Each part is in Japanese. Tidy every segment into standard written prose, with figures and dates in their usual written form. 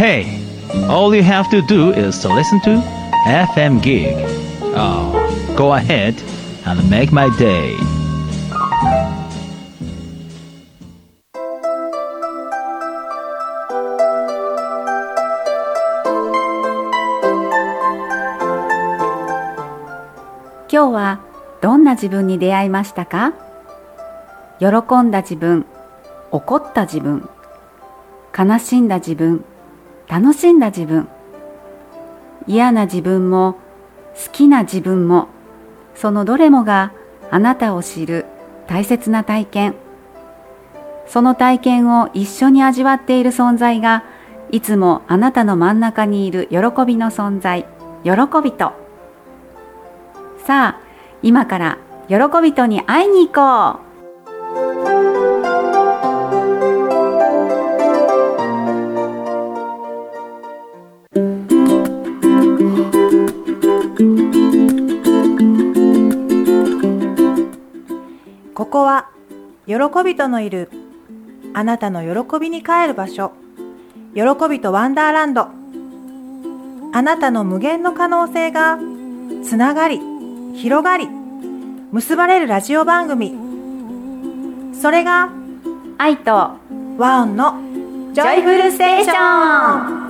Hey, all you have to do is to listen to FM Gig. Oh, go ahead and make my day. 今日はどんな自分に出会いましたか？喜んだ自分、怒った自分、悲しんだ自分、楽しんだ自分、嫌な自分も好きな自分も、そのどれもがあなたを知る大切な体験。その体験を一緒に味わっている存在が、いつもあなたの真ん中にいる喜びの存在、喜びと。さあ、今から喜びとに会いに行こう。 ここは喜びとのいるあなたの喜びに帰る場所、喜びとワンダーランド。あなたの無限の可能性がつながり、広がり、結ばれるラジオ番組。それが愛とワオンのジョイフルステーション。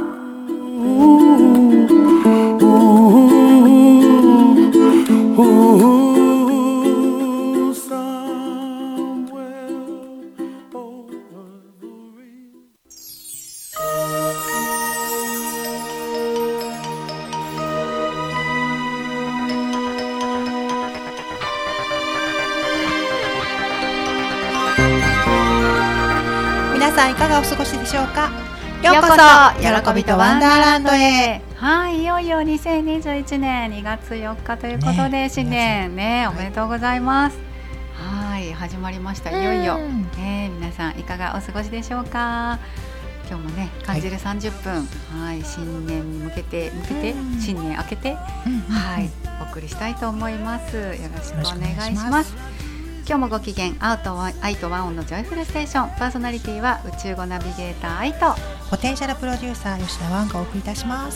皆さんいかがお過ごしでしょうか。ようこそ喜びとワンダーランドへ。 はい、いよいよ2021年2月4日ということで、新年ね、おめでとうございます。はい、始まりました。いよいよ、皆さんいかがお過ごしでしょうか。今日もね、感じる30分、はい、新年に向けて新年明けて、はい、お送りしたいと思います。よろしくお願いします。今日もご機嫌愛とワンオンのジョイフルステーション。パーソナリティは宇宙語ナビゲーター愛とポテンシャルプロデューサー吉田ワンがお送りいたします。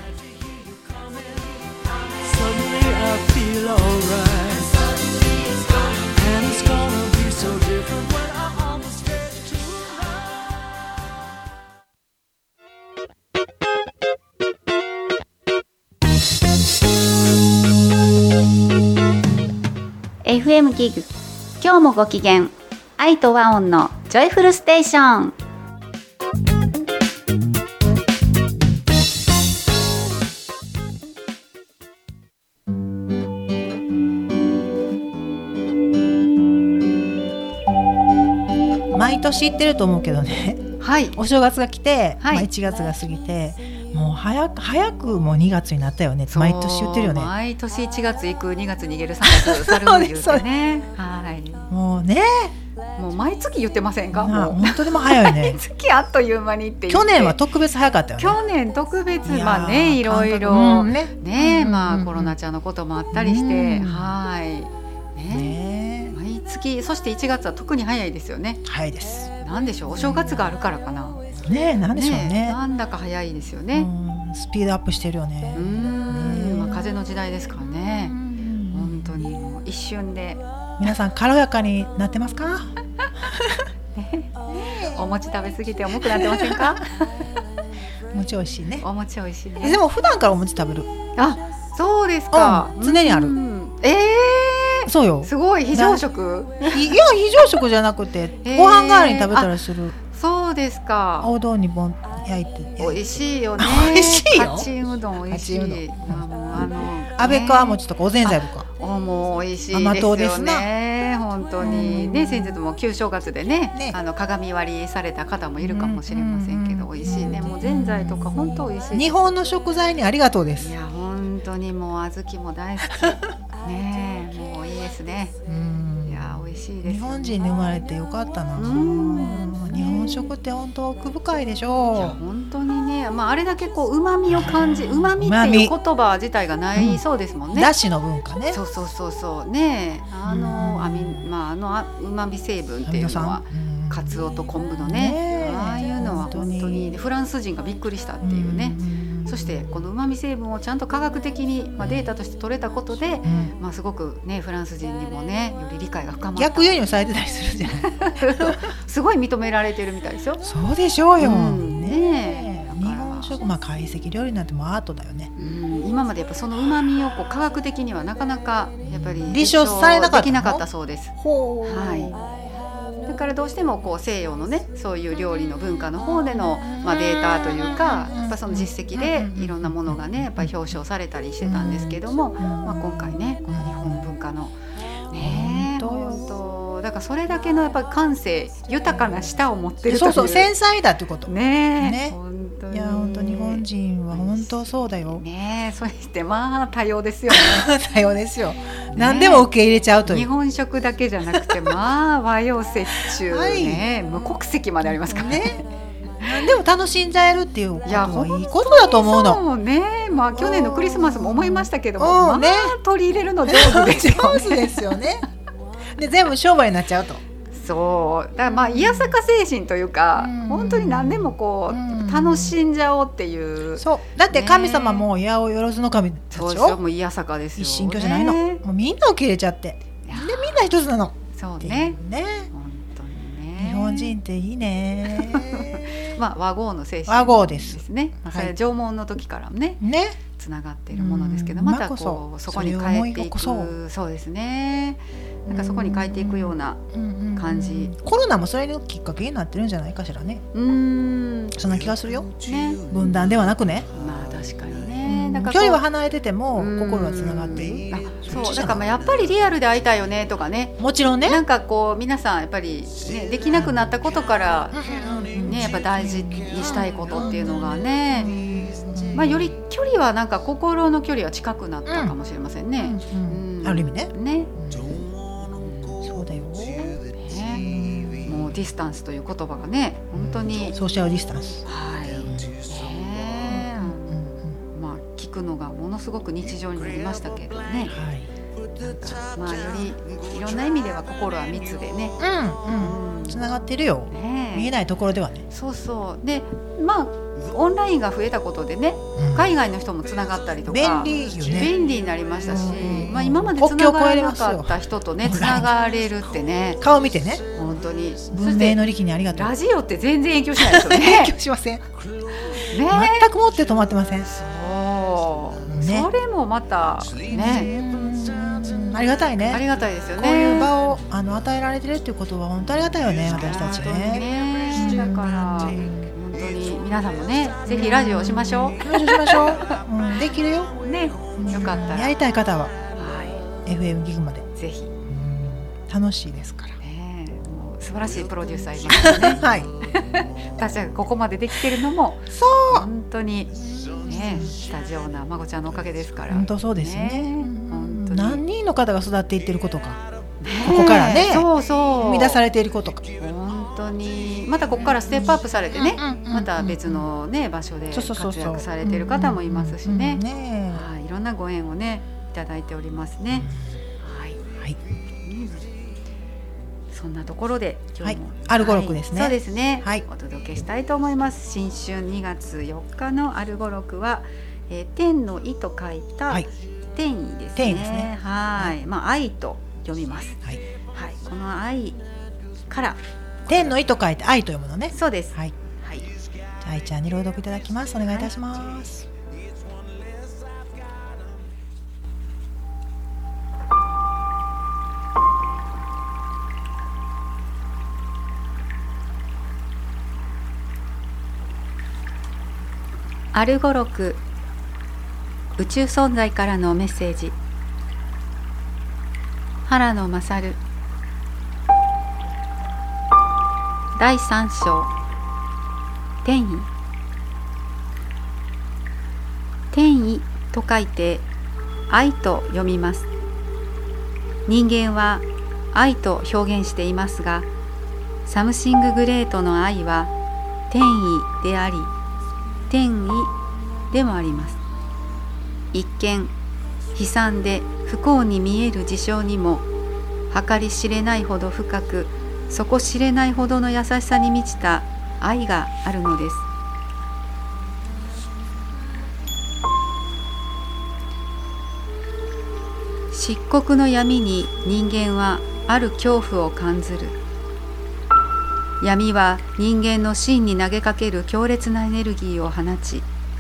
FM ギグ、今日もご機嫌愛とワオンのジョイフルステーション。 毎年言ってると思うけどね、 はい、 お正月が来て、 はい、 1月が過ぎて、もう早くもう2月になったよね。毎年言ってるよね。 毎年1月行く、2月逃げる、3月去る言うてねはい、もうね、もう毎月言ってませんか。もう本当でも早いね毎月あっという間にって言って。 去年は特別早かったよね。 去年特別、まあね、いろいろね、まあコロナちゃんのこともあったりして、はいね、毎月。そして1月は特に早いですよね。 早いです。 なんでしょう、お正月があるからかな。 ね、なんでしょうね。 なんだか早いですよね。 スピードアップしてるよね。 まあ、風の時代ですからね。本当にもう一瞬で。 皆さん軽やかになってますか？ お餅食べ過ぎて重くなってませんか？ お餅美味しいね。 お餅美味しいね。 でも普段からお餅食べる。 あ、そうですか。 常にある。そうよ。 すごい。非常食？ いや、非常食じゃなくてご飯代わりに食べたりする。 そうですか。 おうどんにぼん焼いて。 美味しいよね。 美味しいよ。 かちうどん美味しい。 安倍川餅とかおぜんざいとか。 もう美味しいですよね。本当にね、先日も旧正月でね、鏡割りされた方もいるかもしれませんけど、美味しいね。もうぜんざいとか本当美味しい。 日本の食材にありがとうです。 いや本当にもう小豆も大好きね。もういいですね。いや美味しいです。 日本人に生まれてよかったな。日本食って本当奥深いでしょう。いや本当にね、まああれだけこう旨味を感じ、旨味っていう言葉自体がないそうですもんね。 だしの文化ね。 そうね、旨味成分っていうのはカツオと昆布のね、ああいうのは本当にいいにフランス人がびっくりしたっていうね、そしてこのうまみ成分をちゃんと科学的に、データとして取れたことで、すごくねフランス人にもねより理解が深まった。 逆輸入されてたりするじゃないすごい認められてるみたいですよ。 そうでしょうよ、 ね日本食、懐石料理なんてもうアートだよね。 今までやっぱそのうまみをこう科学的にはなかなかやっぱり立証されなかったの？ できなかったそうです。 ほう、 はい、だからどうしてもこう西洋のねそういう料理の文化の方での、データというかやっぱその実績でいろんなものがねやっぱり表彰されたりしてたんですけども、今回ねこの日本文化のね本当だからそれだけのやっぱり感性豊かな舌を持ってるという、 そう繊細だってことね。 いや本当日本人は本当そうだよね。そして多様ですよね多様ですよ、何でも受け入れちゃうという。 日本食だけじゃなくて和洋折衷ね、無国籍までありますからね。 何でも楽しんじゃえるっていうことはいいことだと思うの。 そうね、去年のクリスマスも思いましたけども、取り入れるの上手ですよね上手ですよねで全部商売になっちゃうと。 そうだからいやさか精神というか、本当に何でもこう、楽しんじゃおうっていう。 そうだって神様も八百万の神たちよ。 そうですよ、もういやさかですよ、 一神教じゃないの、もうみんな受け入れちゃって、でみんな一つなの。 そうね、 本当にね、日本人っていいね和合の精神和合ですね、それ縄文の時からもねつながっているものですけど、またこうそこに帰っていく、そうですね、なんかそこに変えていくような感じ。 コロナもそれのきっかけになってるんじゃないかしらね。そんな気がするよ、分断ではなくね。 確かにね、だから距離は離れてても心はつながっている。 そうだからやっぱりリアルで会いたいよねとかね、 もちろんね、 なんかこう皆さんやっぱり、できなくなったことからやっぱ大事にしたいことっていうのがね、より距離はなんか心の距離は近くなったかもしれませんね、 ある意味ね。そうだよ、もうディスタンスという言葉がね本当にソーシャルディスタンス、 聞くのがものすごく日常になりましたけどね、なんかよりいろんな意味では心は密でね、 つながってるよ、見えないところではね。 そうそうでオンラインが増えたことでね、海外の人もつながったりとか便利よね、 便利になりましたし、今までつながれなかった人とねつながれるってね、 顔見てね、 本当に文明の利器にありがとう。 ラジオって全然影響しないですよね影響しません、全くもって止まってません。 そうそれもまたねありがたいね。 ありがたいですよね。 こういう場を与えられてるっていうことは本当ありがたいよね、私たちね。 だから本当に皆さんもねぜひラジオをしましょう。 ラジオしましょう、できるよね、よかったらやりたい方は、FM ギグまでぜひ、 楽しいですから、 もう素晴らしいプロデューサーいますねはい、 私がここまでできてるのもそう本当にねスタジオなまこちゃんのおかげですから。 本当そうですね。 本当に何人の方が育っていってることか、ここからね、 そう生み出されていることか、 本当にまたここからステップアップされてね、また別のね場所で活躍されている方もいますしね、いろんなご縁をねいただいておりますね。はい、そんなところで今日も、 アルゴ録ですね。 そうですね、お届けしたいと思います。新春2月4日のアルゴ録は、天の意と書いた天意ですね。愛と読みます。この愛から天の意と書いて愛と読むのね。 そうです。 愛ちゃんに朗読いただきます。お願いいたします。 アルゴ録、宇宙存在からのメッセージ。原野勝、第3章、天意。天意と書いて愛と読みます。人間は愛と表現していますが、サムシンググレートの愛は天意であり天意でもあります。一見悲惨で不幸に見える事象にも計り知れないほど深く、底知れないほどの優しさに満ちた愛があるのです。 漆黒の闇に人間はある恐怖を感ずる。闇は人間の心に投げかける強烈なエネルギーを放ち、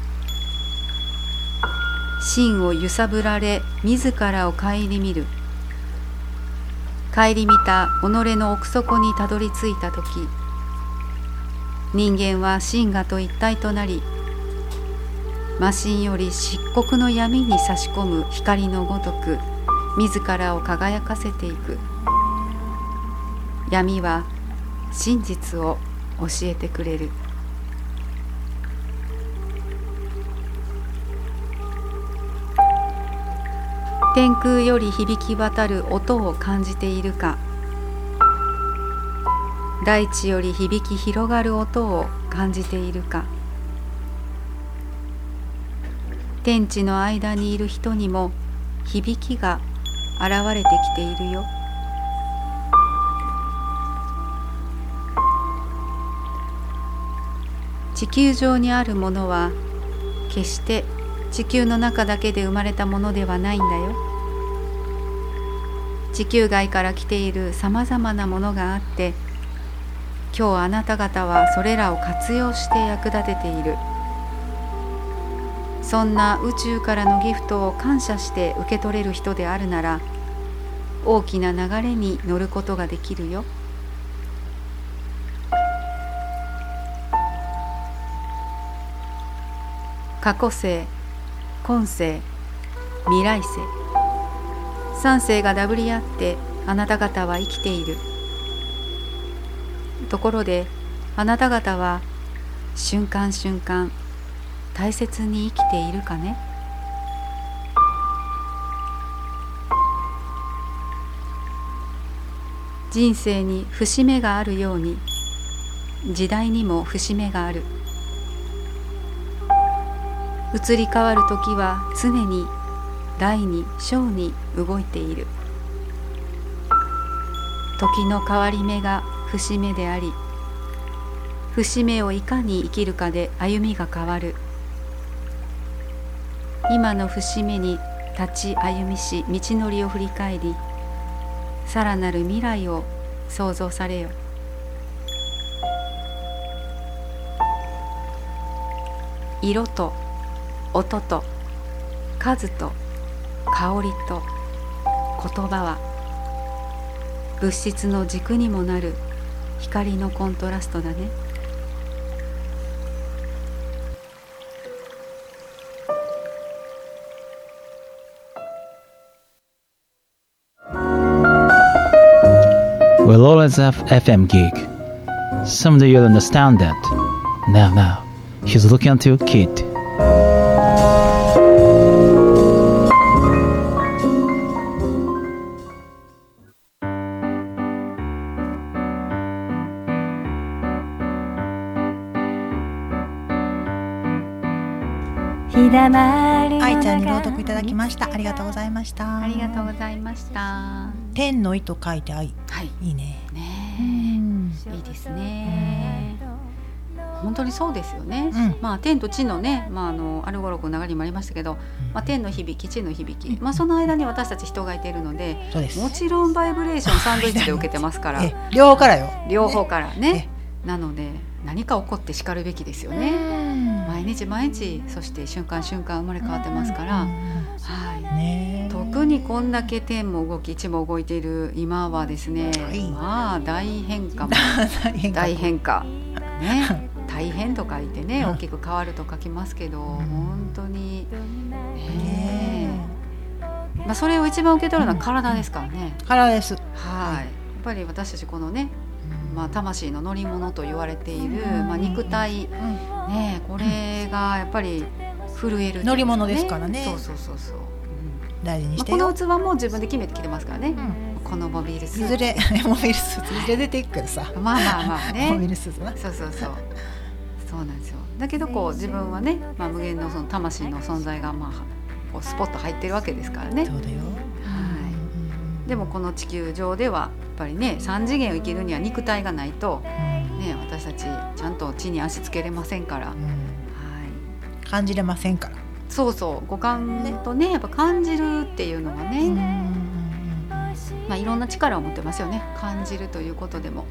心を揺さぶられ自らを顧みる。顧みた己の奥底にたどり着いたとき、人間は真我と一体となり、魔心より漆黒の闇に差し込む光のごとく自らを輝かせていく。闇は真実を教えてくれる。天空より響き渡る音を感じているか、大地より響き広がる音を感じているか。天地の間にいる人にも響きが現れてきているよ。地球上にあるものは決して地球の中だけで生まれたものではないんだよ。地球外から来ているさまざまなものがあって、今日あなた方はそれらを活用して役立てている。そんな宇宙からのギフトを感謝して受け取れる人であるなら、大きな流れに乗ることができるよ。過去世、今世、未来世、三世がダブり合ってあなた方は生きている。ところであなた方は瞬間瞬間大切に生きているかね。人生に節目があるように、時代にも節目がある。移り変わる時は常に大に小に動いている。時の変わり目が節目であり、節目をいかに生きるかで歩みが変わる。今の節目に立ち歩みし、道のりを振り返り、さらなる未来を想像されよ。色と音と数と香りと言葉は物質の軸にもなる光のコントラストだね。 We'll always have FM gig. Someday you'll understand that. Now, he's looking at you, kid. 愛ちゃんに朗読いただきました。ありがとうございました。 ありがとうございました。 天の意と書いて愛、 はい、 いいね。 いいですね。本当にそうですよね。 うん、 天と地のね、あるごろく流れにもありましたけど、天の響き、地の響き、その間に私たち人がいているので、もちろんバイブレーションサンドイッチで受けてますから両方からよ。 両方からね。なので何か起こってしかるべきですよね。毎日毎日、そして瞬間瞬間生まれ変わってますから、特にこんだけ天も動き地も動いている今はですね、大変化も大変化ね。大変と書いてね、大きく変わると書きますけど、本当にそれを一番受け取るのは体ですからね。 体です。 やっぱり私たちこのね、魂の乗り物と言われている、肉体、これがやっぱり震える、 乗り物ですからね。 そう、 大事にしてよ。 この器も自分で決めてきてますからね。このモビールスーツ、 いずれモビールスーツいずれ出ていくけどさ、 ね、 モビールスーツな。 そうなんですよ。だけど自分はね、無限のその魂の存在がこうスポッと入ってるわけですからね。 そうだよ。 でもこの地球上ではやっぱりね、3次元を生きるには肉体がないと、私たちちゃんと地に足つけれませんから、 感じれませんから。 そうそう五感とねやっぱ感じるっていうのがね、まあ、いろんな力を持ってますよね、感じるということでも。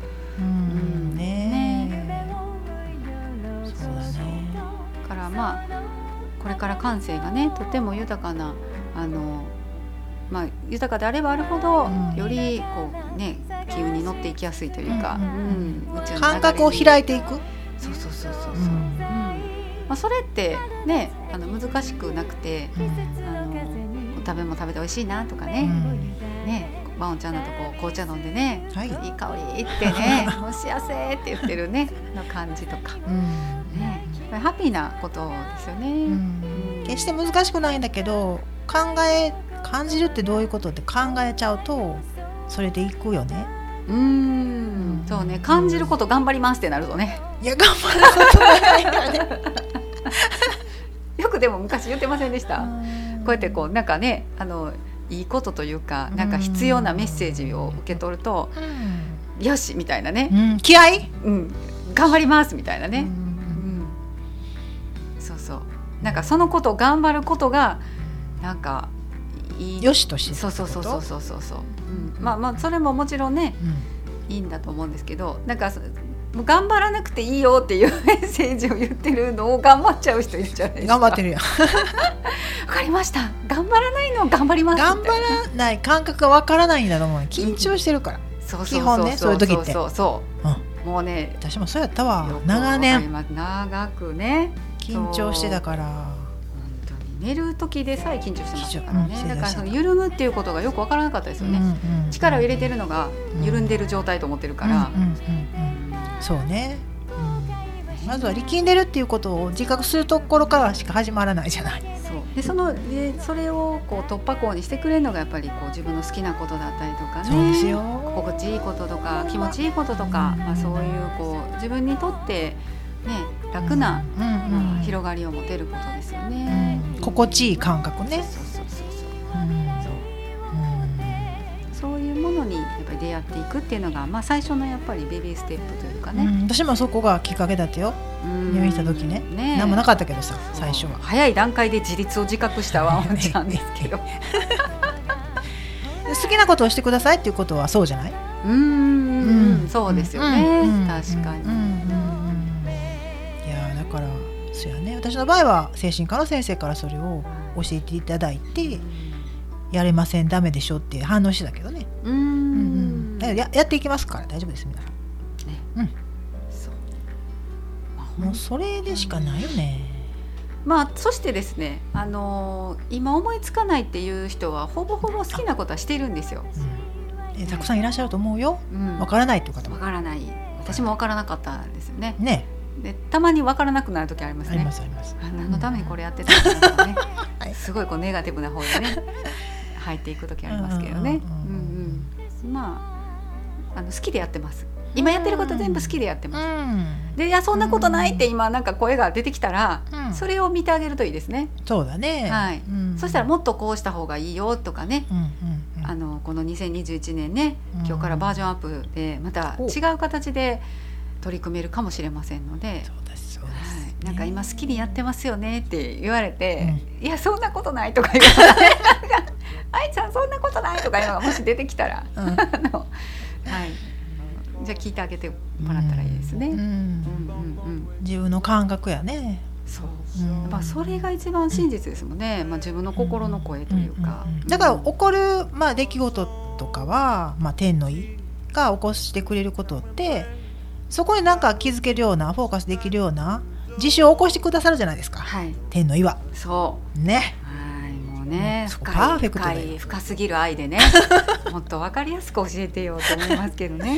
そうだね。 だからまあこれから感性がねとても豊かなまあ、豊かであればあるほど、よりこうね気運に乗っていきやすいというか、 感覚を開いていく。 そうそうそうそうそう、まあ、それってね難しくなくて、お食べも食べて美味しいなとかね、ワンちゃんのとこ紅茶飲んでね、いい香りってねもう幸せって言ってるねの感じとか、ハッピーなことですよね。 決して難しくないんだけど感じるってどういうことって考えちゃうとそれでいくよね。 そうね、感じること頑張りますってなるとね、 いや頑張ることないからねよくでも昔言ってませんでした？こうやってこうなんかねいいことというかなんか必要なメッセージを受け取ると、よしみたいなね、 気合い、 頑張りますみたいなね、そうそう、なんかそのことを頑張ることがなんかいい、 よしとしてそう、まあまあそれももちろんね、いいんだと思うんですけど、なんかもう頑張らなくていいよっていうメッセージを言ってるのを頑張っちゃう人いるじゃないですか。 頑張ってるやんわかりました、頑張らないの頑張ります頑張らない感覚がわからないんだと思う。緊張してるから、基本ね、そういう時って。 もうね、 私もそうやったわ、長年長くね緊張してたから。 寝る時でさえ緊張してましたからね、だからその緩むっていうことがよく分からなかったですよね、力を入れてるのが緩んでる状態と思ってるから、 そうね、まずは力んでるっていうことを自覚するところからしか始まらないじゃない。 そうでそれをこう突破口にしてくれるのがやっぱりこう自分の好きなことだったりとかね、 そうですよ、 心地いいこととか気持ちいいこととか、まあ、そういうこう自分にとってね、楽な、広がりを持てることですよね、 心地いい感覚ね。 そういうものにやっぱり出会っていくっていうのが、まあ、最初のやっぱりベビーステップというかね、 私もそこがきっかけだったよ、入院した時ね、何もなかったけどさ、最初は早い段階で自立を自覚したワンちゃんですけど好きなことをしてくださいっていうことはそうじゃない？ そうですよね、確かに。 だからそうやね、私の場合は精神科の先生からそれを教えていただいて、やれませんダメでしょって反応してたけどね、やっていきますから大丈夫です皆さん、もうそれでしかないよね。 まあそしてですね、今思いつかないっていう人はほぼほぼ好きなことはしているんですよ、 たくさんいらっしゃると思うよ、わからないっていう方も。 わからない、私もわからなかったんですよね。でたまに分からなくなる時ありますね。 あります。 何のためにこれやってたのかとかね、すごいこうネガティブな方でね入っていく時ありますけどね。まあ好きでやってます。今やってること全部好きでやってます。でいやそんなことないって今なんか声が出てきたら、それを見てあげるといいですね。 そうだね。 そしたらもっとこうした方がいいよとかね。この2021年ね、今日からバージョンアップでまた違う形で取り組めるかもしれませんので、なんか今好きにやってますよねって言われて、いやそんなことないとか言われて愛ちゃんそんなことないとかいうのがもし出てきたら、じゃあ聞いてあげてもらったらいいですね。 自分の感覚やね。 それが一番真実ですもんね、自分の心の声というか、 だから起こる、出来事とかは、天の意が起こしてくれることって、そこになんか気づけるような、フォーカスできるような事象を起こしてくださるじゃないですか、天の意は。 そうね、 もうね、 パーフェクトで深すぎる愛でねもっと分かりやすく教えてよと思いますけどね。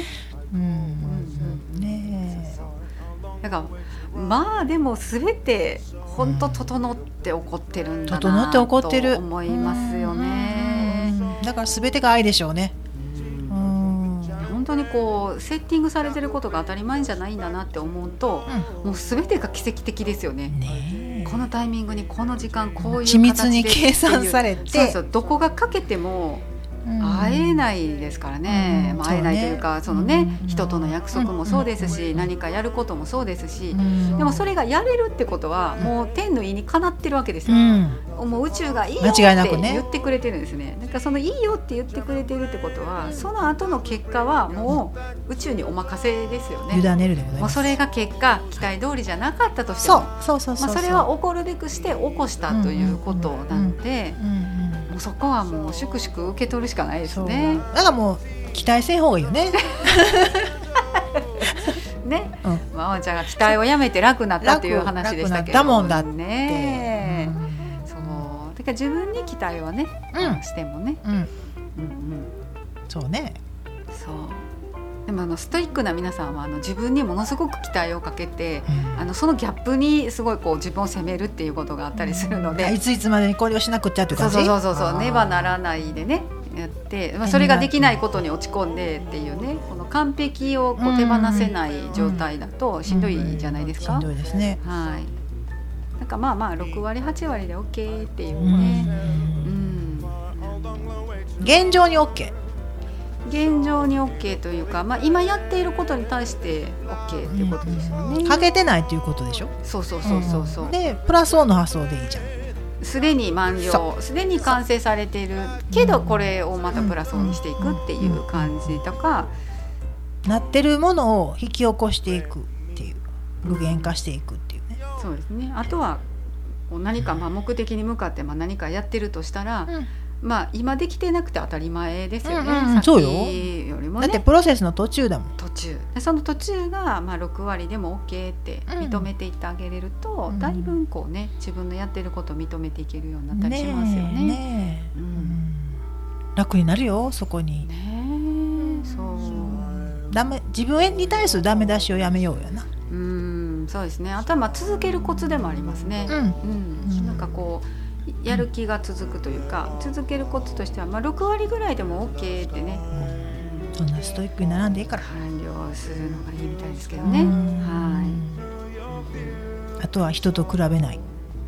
だからでも全て本当整って起こってるんだなと思いますよね。 だから全てが愛でしょうね。 本当にこうセッティングされてることが当たり前じゃないんだなって思うと、もう全てが奇跡的ですよね。このタイミングにこの時間こういう形で緻密に計算されて、 どこが欠けても会えないですからね、会えないというかそのね、人との約束もそうですし、何かやることもそうですし、でもそれがやれるってことはもう天の意にかなってるわけですよ、もう宇宙がいいよって言ってくれてるんですね。だからそのいいよって言ってくれてるってことは、その後の結果はもう宇宙にお任せですよね。 委ねるでございます。 もうそれが結果期待通りじゃなかったとしても、それは起こるべくして起こしたということなので、もうそこはもう粛々受け取るしかないですね。 だからもう期待せん方がいいよね。 ね、まあちゃんが期待をやめて楽になったという話でしたけど、 楽になったもんだってね。そうだから自分に期待はね、してもね、そうね。そうでもストイックな皆さんは自分にものすごく期待をかけて、そのギャップにすごいこう自分を責めるっていうことがあったりするので、 いつまでにこれをしなくちゃって感じ。 そうねばならないでねやって、それができないことに落ち込んでっていうね、この完璧をこう手放せない状態だとしんどいじゃないですか。 しんどいですね。 はい。なんかまあ6割8割で OK っていうね。 現状に OK。 現状に OK というか、今やっていることに対して OK っていうことですよね。 欠けてないっていうことでしょ。 そう。 でプラスオンの発想でいいじゃん。 すでに満了、すでに完成されているけど、これをまたプラスオンにしていくっていう感じとか、 なってるものを引き起こしていくっていう、具現化していくっていうね。 そうですね。あとは何か目的に向かって何かやってるとしたら、今できてなくて当たり前ですよね。 そうよ。 よりもね、 だってプロセスの途中だもん。 その途中が6割でも OK って認めていってあげれると、だいぶこうね、自分のやってることを認めていけるようになったりしますよね。 楽になるよ、そこに。自分に対するダメ出しをやめようよな。 そうですね。あとは続けるコツでもありますね。なんかこうやる気が続くというか、続けるコツとしては6割ぐらいでも OK ってね、 そんなストイックに並んでいいから完了するのがいいみたいですけどね。 あとは人と比べない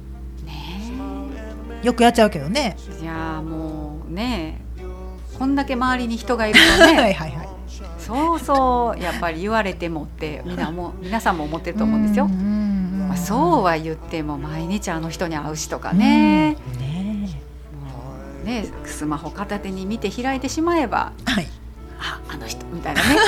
よくやっちゃうけどね。 いやもうね、こんだけ周りに人がいるとねそうやっぱり言われてもって皆さんも思ってると思うんですよ。そうは言っても毎日あの人に会うしとかね、もうね、スマホ片手に見て開いてしまえば、あの人みたいなね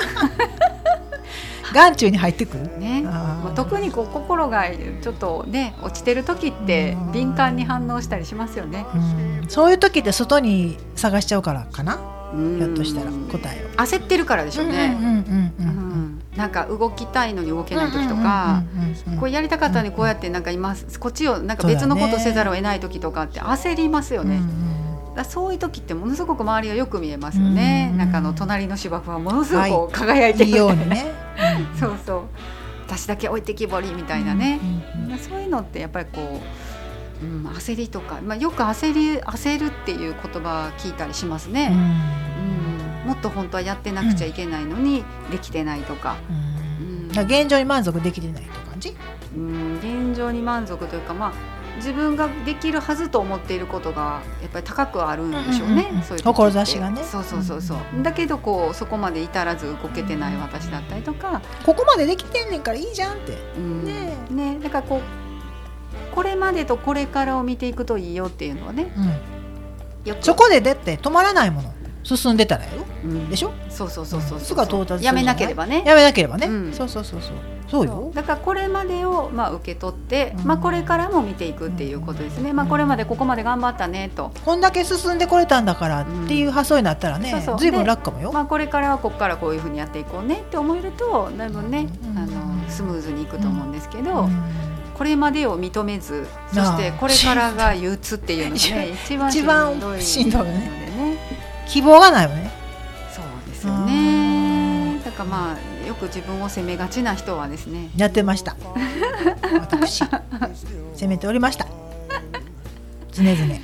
眼中に入ってくるね。特に心がちょっとね落ちてる時って敏感に反応したりしますよね。 そういう時って外に探しちゃうからかな。ひょっとしたら答えを焦ってるからでしょうね。なんか動きたいのに動けない時とか、こうやりたかったのにこうやって今こっちを別のことせざるを得ない時とかって焦りますよね。そういう時ってものすごく周りがよく見えますよね。隣の芝生はものすごく輝いてるみたいなね。そう私だけ置いてきぼりみたいなね。そういうのってやっぱりこう、焦りとか、よく焦るっていう言葉聞いたりしますね。もっと本当はやってなくちゃいけないのにできてないとか、 現状に満足できてないと感じ。 現状に満足というか、自分ができるはずと思っていることがやっぱり高くあるんでしょうね。そういう志がね。 そうだけどそこまで至らず動けてない私だったりとか、 ここまでできてんねんからいいじゃんって、 だからこれまでとこれからを見ていくといいよっていうのはね、 そこでだって止まらないもの進んでたらよ、でしょ。 そうすぐ到達する。 やめなければね。 そうよ。 だからこれまでを受け取って、これからも見ていくっていうことですね。これまでここまで頑張ったねと、 こんだけ進んでこれたんだからっていう発想になったらね、随分楽かもよ。 これからはここからこういうふうにやっていこうねって思えるとだいぶね、スムーズにいくと思うんですけど、これまでを認めず、そしてこれからが憂鬱っていうのがね一番しんどいのでね、 希望がないよね。 そうですよね。だからよく自分を責めがちな人はですね、 やってました私責めておりました常々ね。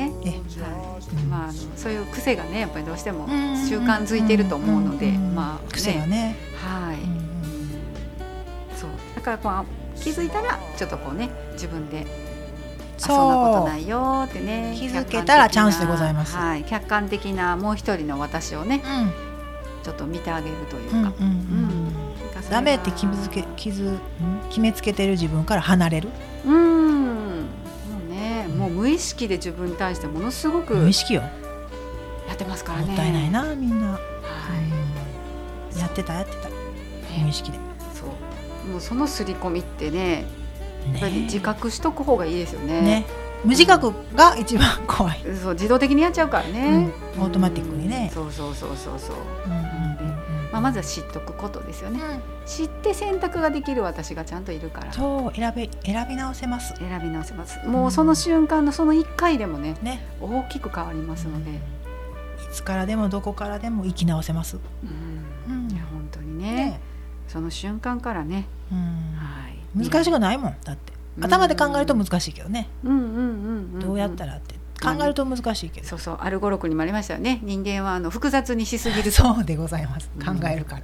そういう癖がねやっぱりどうしても習慣づいてると思うので、 癖がね、 そうだから気づいたらちょっと自分でそんなことないよってね、 気づけたらチャンスでございます。 はい、客観的なもう一人の私をね、ちょっと見てあげるというか、 ダメって決めつけてる自分から離れる。 もうね、もう無意識で自分に対してものすごく無意識よやってますからね。 もったいないなみんな、やってた無意識で。 もうその刷り込みってね、やっぱり自覚しとく方がいいですよね。 無自覚が一番怖い。 そう、自動的にやっちゃうからね、 オートマティックにね。 そう、まずは知っとくことですよね、知って選択ができる私がちゃんといるから、 そう選び直せます。 もうその瞬間のその1回でもね、大きく変わりますので、いつからでもどこからでも生き直せます。 いや本当にね、その瞬間からね、難しくないもん。だって頭で考えると難しいけどね、どうやったらって考えると難しいけど、 そう、アルゴロクにもありましたよね。人間は複雑にしすぎると。 そうでございます。考えるから、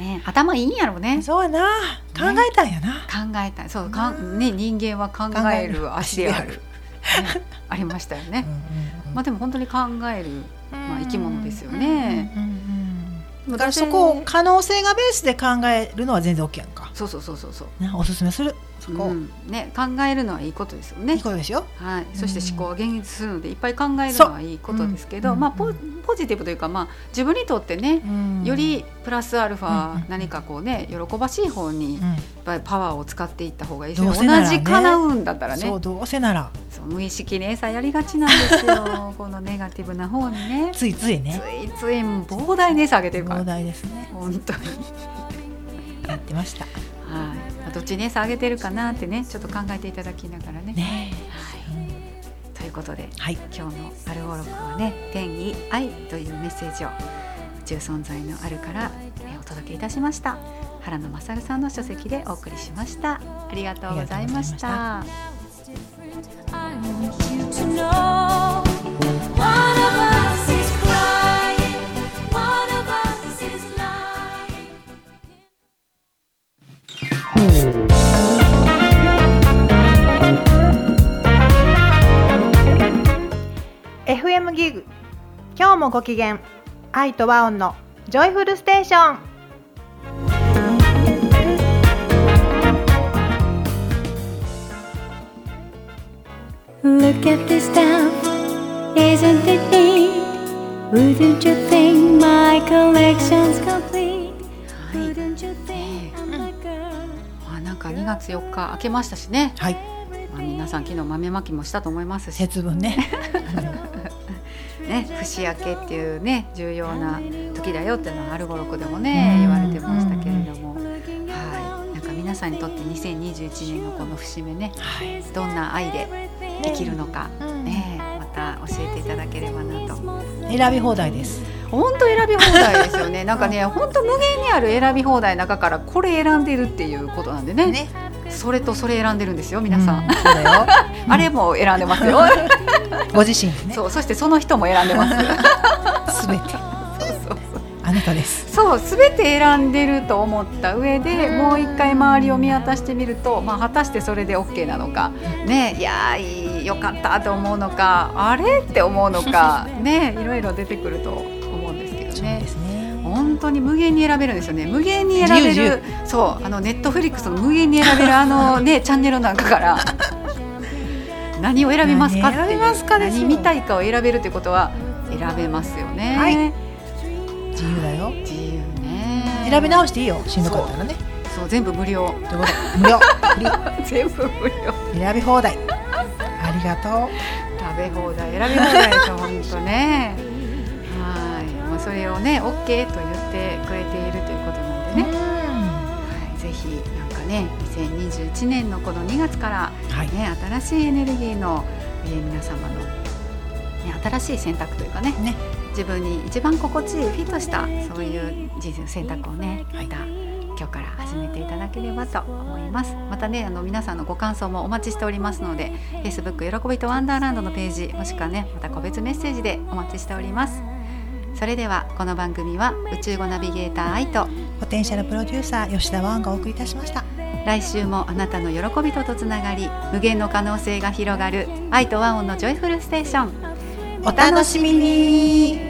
ね、頭いいんやろうね。 そうやな、考えたんやな、 考えたい。そうね、人間は考える足である、ありましたよね。でも本当に考える、生き物ですよね。 だからそこを可能性がベースで考えるのは全然 OK やんか。 そう、 おすすめする。そこ、 考えるのはいいことですよね。 いいことですよ。 そして思考は現実するのでいっぱい考えるのはいいことですけど、ポジティブというか、自分にとってね、よりプラスアルファ、何かこうね、喜ばしい方にやっぱりパワーを使っていった方がいいですね。同じ叶うんだったらね。そう、 どうせなら。 無意識に餌やりがちなんですよこのネガティブな方にね、 ついつい膨大に餌あげてるから。 膨大ですね、 本当にやってました。 どっちに餌あげてるかなってね、ちょっと考えていただきながらね。ということで、今日のアルゴロクはね、天意愛というメッセージを宇宙存在のあるからお届けいたしました。原野勝さんの書籍でお送りしました。ありがとうございました。 FM ギグ、今日もご機嫌、愛と和音のジョイフルステーション。 Look at this stuff, isn't it neat? Wouldn't you think my collection's complete? Wouldn't you think I'm a girl? なんか2月4日明けましたしね。皆さん昨日豆まきもしたと思いますし、 節分ね年明けっていうね、重要な時だよっていうのはアルゴロクでもね言われてましたけれども、なんか皆さんにとって2021年のこの節目ね、どんな愛で生きるのか、また教えていただければなと。 選び放題です。 本当選び放題ですよね。なんかね、本当無限にある選び放題の中からこれ選んでるっていうことなんでね。それとそれ選んでるんですよ、皆さん。 そうだよあれも選んでますよご自身でね。 そしてその人も選んでますすべてあなたです。 すべて選んでると思った上で、もう一回周りを見渡してみると、果たしてそれで OK なのかね、いやよかったと思うのか、あれって思うのかね、いろいろ出てくると思うんですけどね。そうですね、本当に無限に選べるんですよね。無限に選べる、ネットフリックスの無限に選べるチャンネルの中から何を選びますかっていう、何見たいかを選べるということは選べますよね。 自由だよ。 自由ね。 選び直していいよ、しんどかったらね。 全部無料。 無料全部無料。 選び放題。ありがとう。 食べ放題、選び放題です本当ね。もうそれをね OK と言ってくれているということなんでね。ぜひなんかね、2021年のこの2月からね、新しいエネルギーの皆様の新しい選択というかね、自分に一番心地いいフィットしたそういう人生の選択をね、また今日から始めていただければと思います。またね、皆さんのご感想もお待ちしておりますので、 Facebook 喜びとワンダーランドのページ、もしくはねまた個別メッセージでお待ちしております。それではこの番組は宇宙語ナビゲーター愛とポテンシャルプロデューサー吉田ワンがお送りいたしました。 来週もあなたの喜びとつながり、無限の可能性が広がる愛と和音のジョイフルステーション。 お楽しみに。